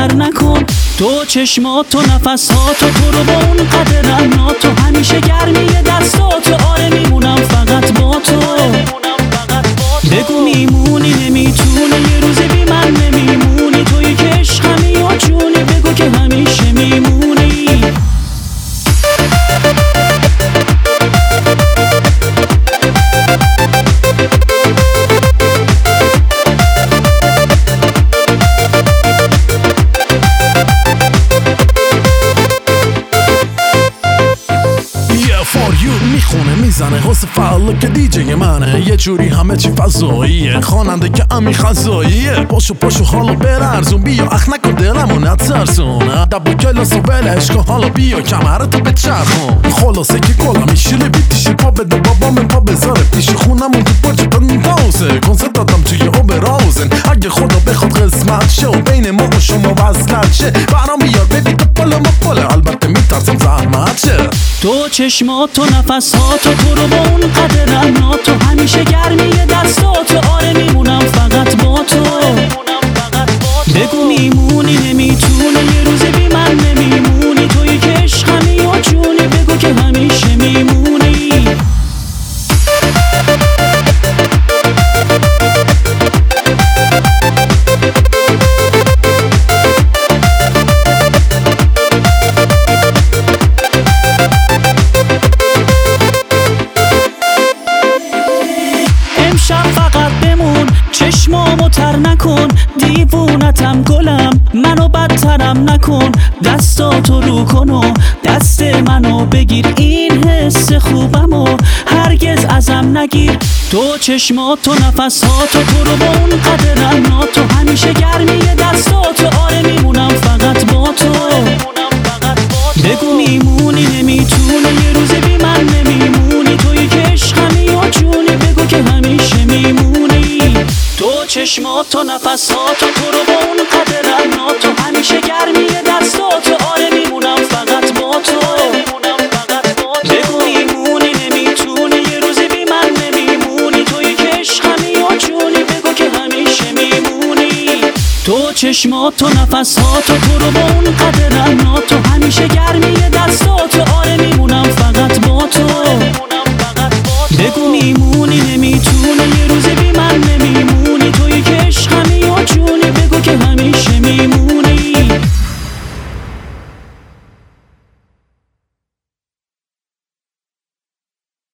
تر نکن. تو چشماتو نفساتو تو رو با اون قدر رناتو همیشه گرمی دستاتو آره میمونم فقط با تو. بگو میمونی نمیتونه یه روزی بی من نمیمونی تویی که عشقمی یا جونی بگو که همیشه میمونی. میخونه میزنه حس فعاله که دیجه منه یه جوری همه چی فضاییه خواننده که امی خزاییه. پاشو حالا برارزون بیا اخ نکن دلمو نترسون دبو کلاس و ولش کن حالا بیا کمرتو بچرخون. خلاصه که کلا میشیله بیتیشه پا بده بابام پا بذاره پیش خونمون تو پاچه بندازه کنسرت دادم توی اوبراوزن اگه خدا بخواد قسمت شه و بین ما و شما وصلت شه برام بیار ببین تو پالا ما پاله البته میترسم زحمت شه. تو چشماتو نفساتو تو رو با اون قدر رناتو همیشه گرمی دستاتو آره میمونم فقط با تو. بگو میمونی نمیتونه یه روزی بی من نمیمونی تویی که عشقمی یا جونی بگو که همیشه میمونی. فقط بمون چشمامو تر نکن دیوونتم گلم منو بدترم نکن. دستاتو رو کن و دست منو بگیر این حس خوبمو هرگز ازم نگیر. تو چشماتو نفساتو تو رو با اون قدر رناتو همیشه گرمی دستاتو آره میمونم فقط با تو. بگو میمونی نمیتونه یه روزی بی من نمیمونی تویی که عشقمی یا جونی بگو که همیشه میمونی. تو چشماتو نفساتو تو رو با اون قدر رناتو همیشه گرمی دستاتو آره میمونم فقط با تو. بگو میمونی نمیتونه یه روزی بی من نمیمونی تویی که عشقمی یا جونی بگو که همیشه میمونی. تو چشماتو نفساتو تو رو با اون قدر رناتو همیشه گرمی دستاتو آره